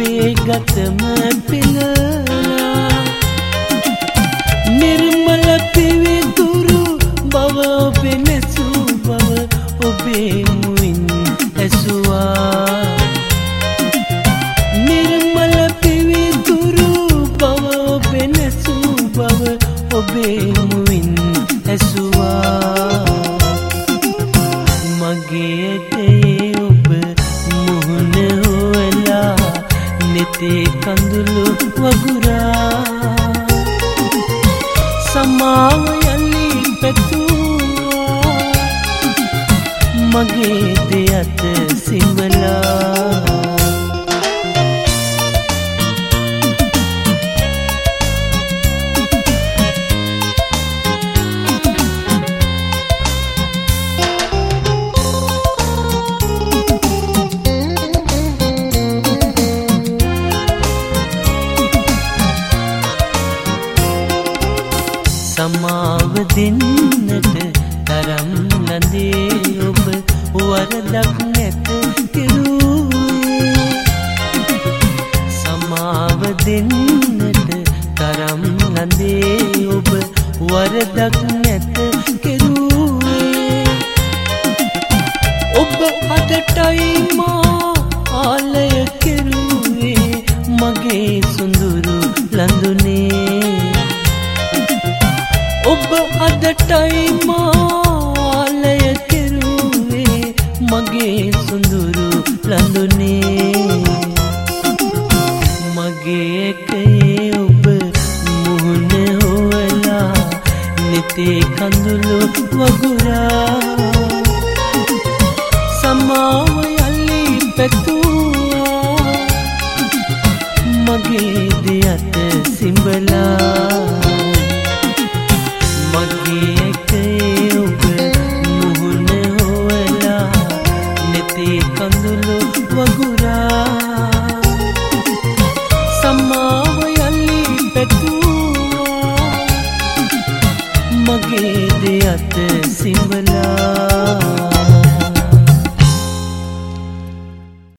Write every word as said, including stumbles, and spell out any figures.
ඔබේ ගතම පිලලා නිර්මල පිවිතුරු බව ඔබේ නැසූ බව ඔබේ මුවින් ඇසුවා නිර්මල පිවිතුරු බව ඔබේ නැසූ බව ඔබේ මුවින් ඇසුවා මගේ ඇටේ ඔබ මුහුණ හොයලා නෙතේ කඳුළු වගුරා සමාව යලි පැතුවා මගේ දෙයත සිඹලා සමාව දෙන්නට තරම් ලඳේ ඔබ වරදක් නැත කෙරුවේ සමාව දෙන්නට තරම් ලඳේ ඔබ වරදක් නැත කෙරුවේ ඔබ අදටයි මා ආලය කෙරුවේ මගේ සුඳුරු ලඳුනේ ඔබ අදටයි මාලය කෙරුවේ මගේ සුඳුරු ලඳුනේ මගේ එකේ ඔබ මුහුණ හොයලා නෙතේ කඳුළු වගුරා සමාව යලි පැතුවා මගේ දෙයත සිඹලා මගේ එකේ ඔබ මුහුණ හොයලා නෙතේ කඳුළු වගුරා සමාව යලි පැතුවා මගේ දෙයත සිඹලා